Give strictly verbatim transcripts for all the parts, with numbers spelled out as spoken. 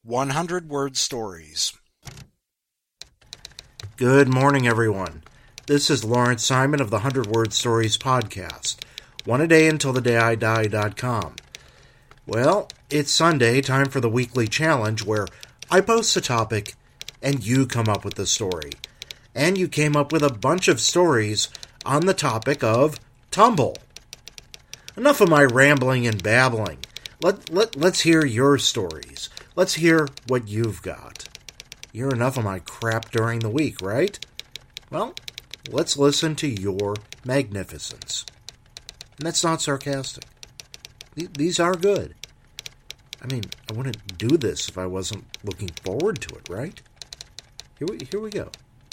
one hundred word Stories. Good morning, everyone. This is Lawrence Simon of the one hundred word Stories podcast. One a day until the day I die dot com. Well, it's Sunday, time for the weekly challenge where I post a topic and you come up with the story. And you came up with a bunch of stories on the topic of tumble. Enough of my rambling and babbling. Let, let, let's hear your stories. Let's hear what you've got. You hear enough of my crap during the week, right? Well, let's listen to your magnificence. And that's not sarcastic. These are good. I mean, I wouldn't do this if I wasn't looking forward to it, right? Here we, here we go.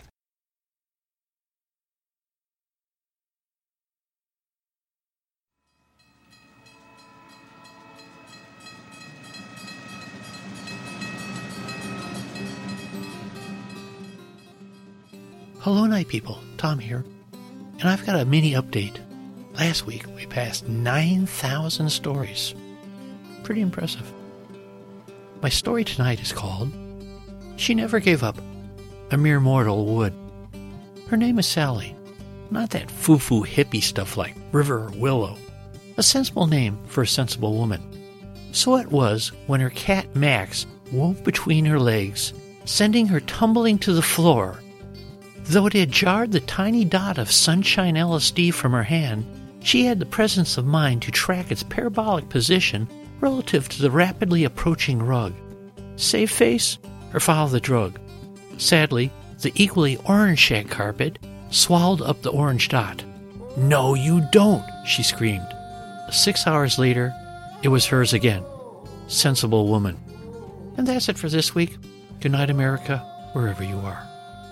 Hello, night people. Tom here. And I've got a mini update. Last week, we passed nine thousand stories. Pretty impressive. My story tonight is called She Never Gave Up. A Mere Mortal Would. Her name is Sally. Not that foo-foo hippie stuff like River or Willow. A sensible name for a sensible woman. So it was when her cat Max wove between her legs, sending her tumbling to the floor. Though it had jarred the tiny dot of sunshine L S D from her hand, she had the presence of mind to track its parabolic position relative to the rapidly approaching rug. Save face or follow the drug? Sadly, the equally orange shag carpet swallowed up the orange dot. "No, you don't," she screamed. Six hours later, it was hers again. Sensible woman. And that's it for this week. Good night, America, wherever you are.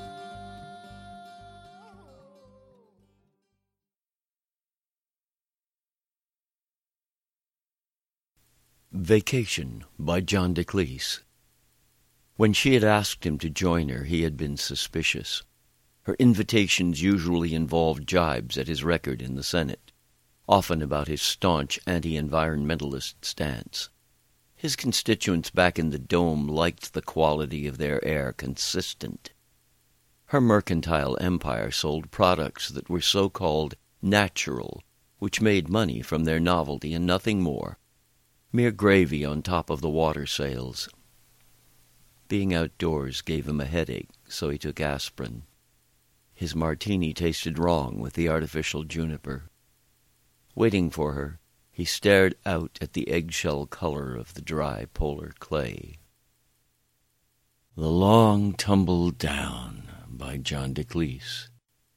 Vacation by John DeCleese. When she had asked him to join her, he had been suspicious. Her invitations usually involved jibes at his record in the Senate, often about his staunch anti-environmentalist stance. His constituents back in the Dome liked the quality of their air consistent. Her mercantile empire sold products that were so-called natural, which made money from their novelty and nothing more. Mere gravy on top of the water sales. Being outdoors gave him a headache, so he took aspirin. His martini tasted wrong with the artificial juniper. Waiting for her, he stared out at the eggshell color of the dry polar clay. The Long Tumble Down by John DeCleese.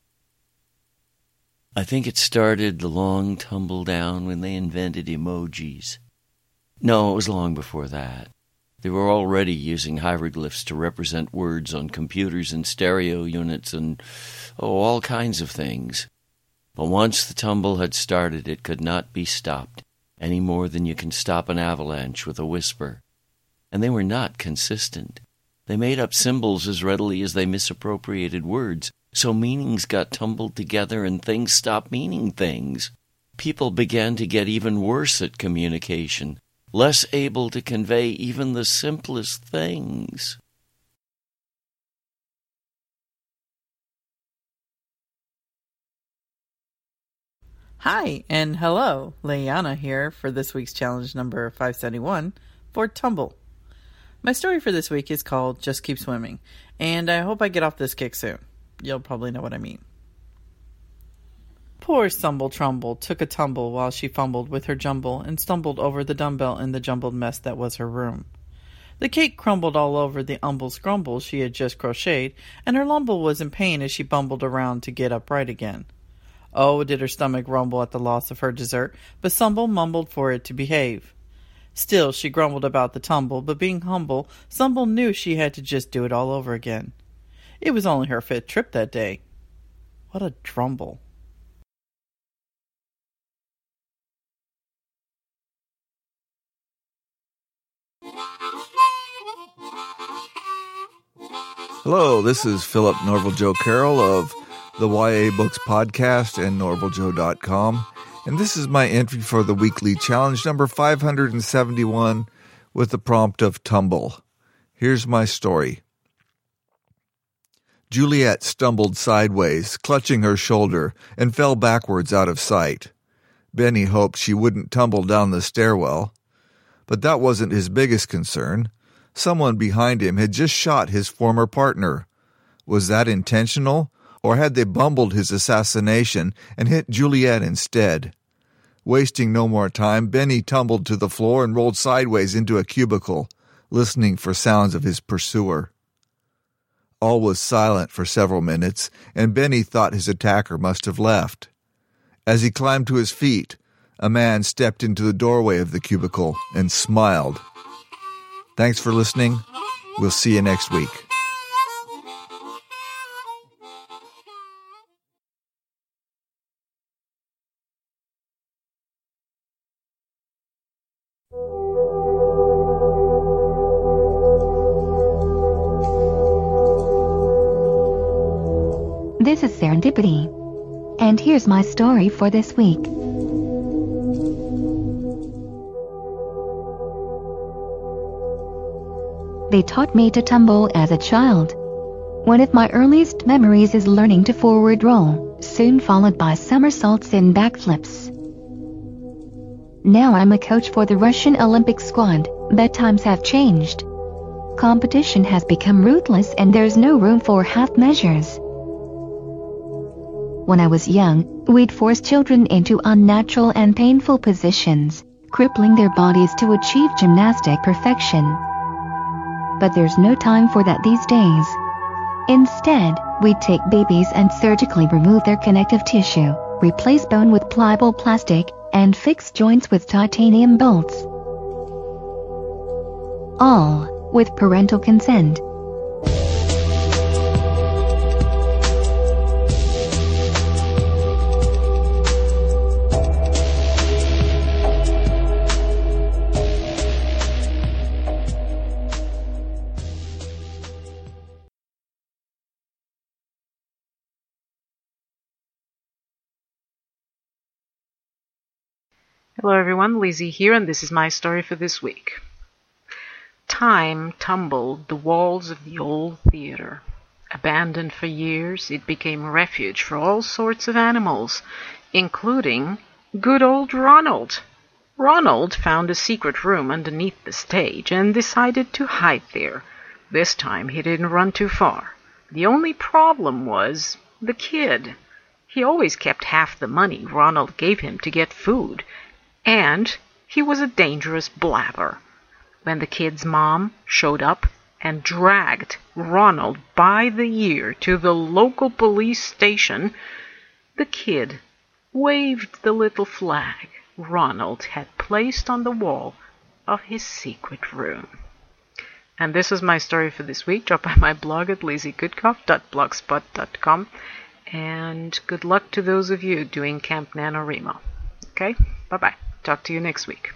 I think it started the long tumble down when they invented emojis. No, it was long before that. They were already using hieroglyphs to represent words on computers and stereo units and, oh, all kinds of things. But once the tumble had started, it could not be stopped, any more than you can stop an avalanche with a whisper. And they were not consistent. They made up symbols as readily as they misappropriated words, so meanings got tumbled together and things stopped meaning things. People began to get even worse at communication, less able to convey even the simplest things. Hi, and hello, Leanna here for this week's challenge number five seventy-one for Tumble. My story for this week is called Just Keep Swimming, and I hope I get off this kick soon. You'll probably know what I mean. Poor Stumble Trumble took a tumble while she fumbled with her jumble and stumbled over the dumbbell in the jumbled mess that was her room. The cake crumbled all over the umble scrumble she had just crocheted, and her lumble was in pain as she bumbled around to get upright again. Oh, did her stomach rumble at the loss of her dessert, but Stumble mumbled for it to behave. Still, she grumbled about the tumble, but being humble, Stumble knew she had to just do it all over again. It was only her fifth trip that day. What a drumble. Hello, this is Philip Norval Joe Carroll of the Y A Books Podcast and Norval Joe dot com, and this is my entry for the weekly challenge number five hundred seventy-one with the prompt of tumble. Here's my story. Juliet stumbled sideways, clutching her shoulder, and fell backwards out of sight. Benny hoped she wouldn't tumble down the stairwell. But that wasn't his biggest concern. Someone behind him had just shot his former partner. Was that intentional, or had they bumbled his assassination and hit Juliet instead? Wasting no more time, Benny tumbled to the floor and rolled sideways into a cubicle, listening for sounds of his pursuer. All was silent for several minutes, and Benny thought his attacker must have left. As he climbed to his feet, a man stepped into the doorway of the cubicle and smiled. Thanks for listening. We'll see you next week. This is Serendipity, and here's my story for this week. They taught me to tumble as a child. One of my earliest memories is learning to forward roll, soon followed by somersaults and backflips. Now I'm a coach for the Russian Olympic squad, but times have changed. Competition has become ruthless and there's no room for half measures. When I was young, we'd force children into unnatural and painful positions, crippling their bodies to achieve gymnastic perfection. But there's no time for that these days. Instead, we'd take babies and surgically remove their connective tissue, replace bone with pliable plastic, and fix joints with titanium bolts. All with parental consent. Hello everyone, Lizzie here, and this is my story for this week. Time tumbled the walls of the old theater. Abandoned for years, it became a refuge for all sorts of animals, including good old Ronald. Ronald found a secret room underneath the stage and decided to hide there. This time he didn't run too far. The only problem was the kid. He always kept half the money Ronald gave him to get food, and he was a dangerous blabber. When the kid's mom showed up and dragged Ronald by the ear to the local police station, the kid waved the little flag Ronald had placed on the wall of his secret room. And this is my story for this week. Drop by my blog at lizzie goodcoff dot blogspot dot com, and good luck to those of you doing Camp NaNoWriMo. Okay? Bye-bye. Talk to you next week.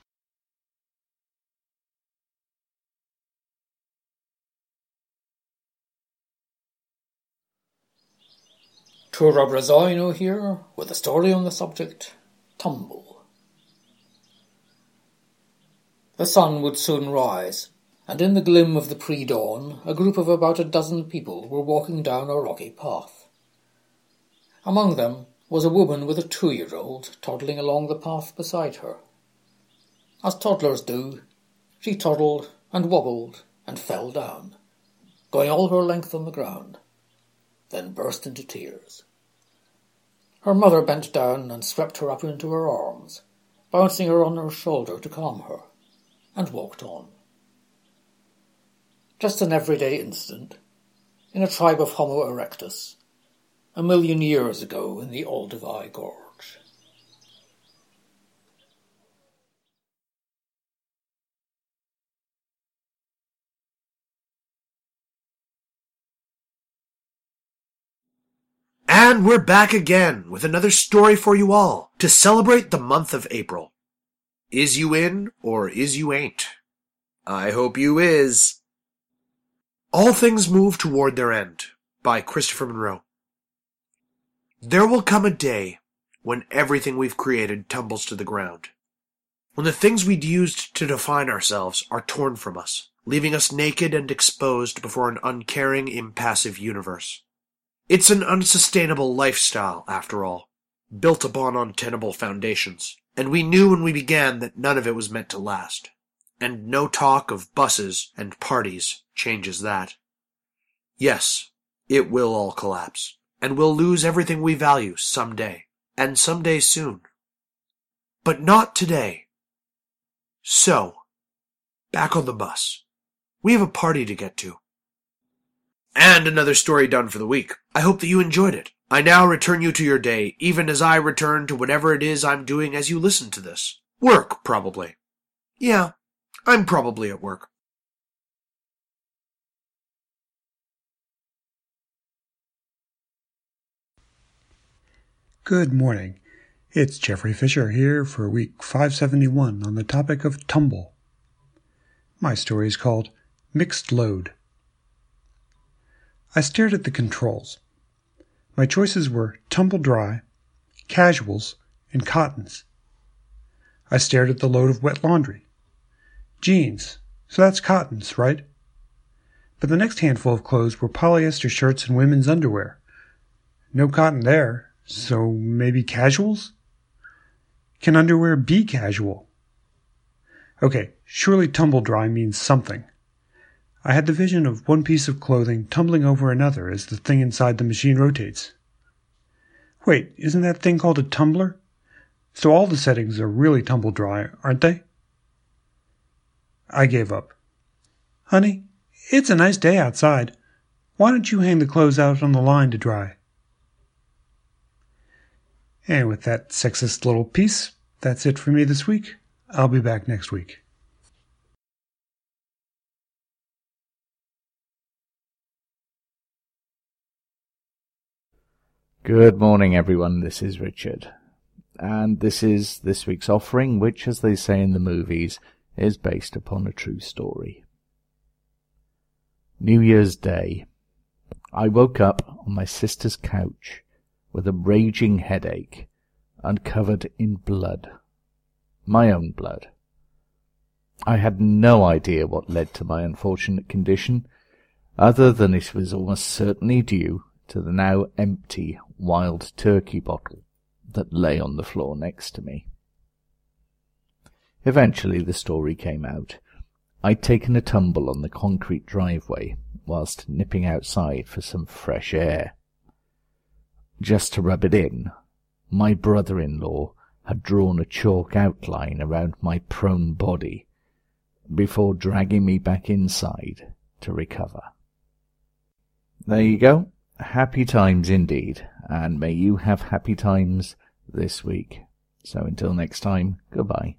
Tor Brazino here with a story on the subject, tumble. The sun would soon rise, and in the glim of the pre-dawn a group of about a dozen people were walking down a rocky path. Among them was a woman with a two-year-old toddling along the path beside her. As toddlers do, she toddled and wobbled and fell down, going all her length on the ground, then burst into tears. Her mother bent down and swept her up into her arms, bouncing her on her shoulder to calm her, and walked on. Just an everyday incident, in a tribe of Homo erectus, a million years ago in the Olduvai Gorge. And we're back again with another story for you all to celebrate the month of April. Is you in or is you ain't? I hope you is. All Things Move Toward Their End by Christopher Monroe. There will come a day when everything we've created tumbles to the ground. When the things we'd used to define ourselves are torn from us, leaving us naked and exposed before an uncaring, impassive universe. It's an unsustainable lifestyle, after all, built upon untenable foundations, and we knew when we began that none of it was meant to last. And no talk of buses and parties changes that. Yes, it will all collapse, and we'll lose everything we value someday, and someday soon. But not today. So, back on the bus. We have a party to get to. And another story done for the week. I hope that you enjoyed it. I now return you to your day, even as I return to whatever it is I'm doing as you listen to this. Work, probably. Yeah, I'm probably at work. Good morning. It's Jeffrey Fisher here for week five seventy-one on the topic of tumble. My story is called Mixed Load. I stared at the controls. My choices were tumble dry, casuals, and cottons. I stared at the load of wet laundry. Jeans, so that's cottons, right? But the next handful of clothes were polyester shirts and women's underwear. No cotton there, so maybe casuals? Can underwear be casual? Okay, surely tumble dry means something. I had the vision of one piece of clothing tumbling over another as the thing inside the machine rotates. Wait, isn't that thing called a tumbler? So all the settings are really tumble dry, aren't they? I gave up. Honey, it's a nice day outside. Why don't you hang the clothes out on the line to dry? And with that sexist little piece, that's it for me this week. I'll be back next week. Good morning, everyone. This is Richard. And this is this week's offering, which, as they say in the movies, is based upon a true story. New Year's Day. I woke up on my sister's couch with a raging headache and covered in blood. My own blood. I had no idea what led to my unfortunate condition, other than it was almost certainly due to the now empty wild turkey bottle that lay on the floor next to me. Eventually the story came out. I'd taken a tumble on the concrete driveway whilst nipping outside for some fresh air. Just to rub it in, my brother-in-law had drawn a chalk outline around my prone body before dragging me back inside to recover. There you go. Happy times indeed, and may you have happy times this week. So until next time, goodbye.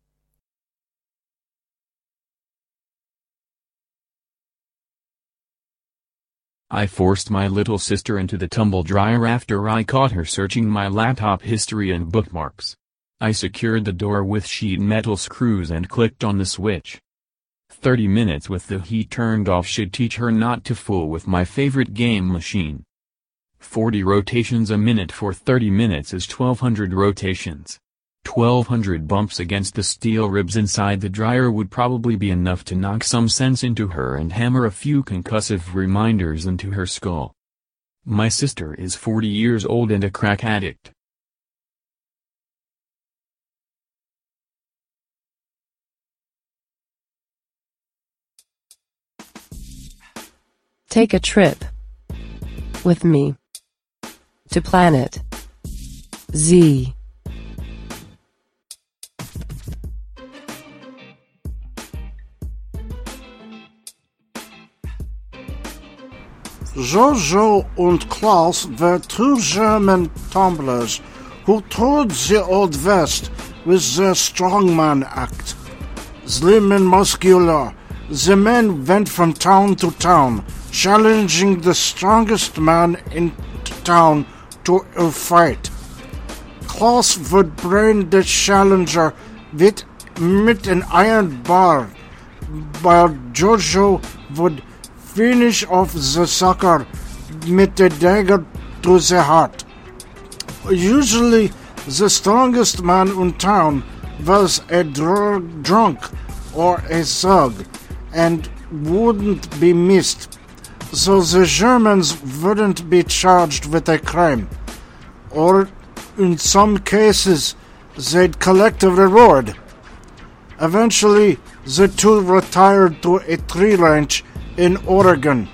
I forced my little sister into the tumble dryer after I caught her searching my laptop history and bookmarks. I secured the door with sheet metal screws and clicked on the switch. Thirty minutes with the heat turned off should teach her not to fool with my favorite game machine. Forty rotations a minute for thirty minutes is twelve hundred rotations. twelve hundred bumps against the steel ribs inside the dryer would probably be enough to knock some sense into her and hammer a few concussive reminders into her skull. My sister is forty years old and a crack addict. Take a trip with me to Planet Z. Jojo und Klaus were two German tumblers who toured the Old West with their strongman act. Slim and muscular, the men went from town to town, challenging the strongest man in town to a fight. Klaus would brain the challenger with, with an iron bar, while Jojo would finish off the sucker with a dagger to the heart. Usually, the strongest man in town was a dr- drunk or a thug, and wouldn't be missed, so the Germans wouldn't be charged with a crime. Or, in some cases, they'd collect a reward. Eventually, the two retired to a tree ranch in Oregon.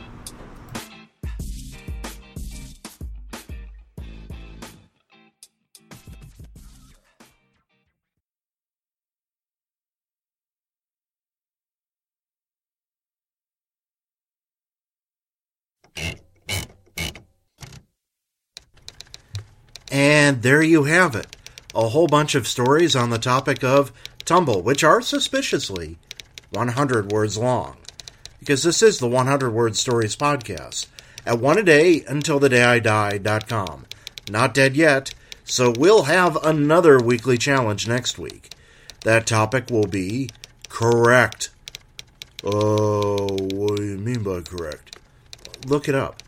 And there you have it. A whole bunch of stories on the topic of tumble, which are suspiciously one hundred words long. Because this is the one hundred Word Stories podcast. At one a day until the day I die dot com. Not dead yet, so we'll have another weekly challenge next week. That topic will be correct. Oh, what do you mean by correct? Look it up.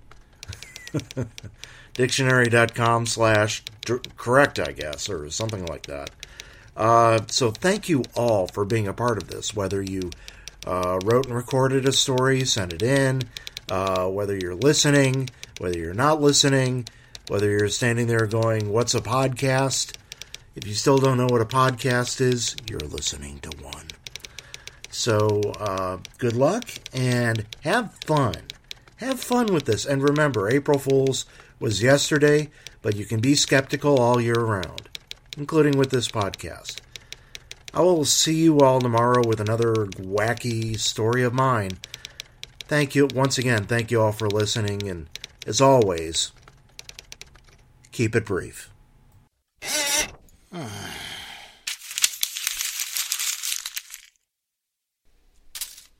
Dictionary.com slash correct, I guess, or something like that. Uh, so thank you all for being a part of this, whether you uh, wrote and recorded a story, sent it in, uh, whether you're listening, whether you're not listening, whether you're standing there going, what's a podcast? If you still don't know what a podcast is, you're listening to one. So uh, good luck and have fun. Have fun with this. And remember, April Fool's was yesterday, but you can be skeptical all year round, including with this podcast. I will see you all tomorrow with another wacky story of mine. Thank you once again. Thank you all for listening, and as always, keep it brief. Ah.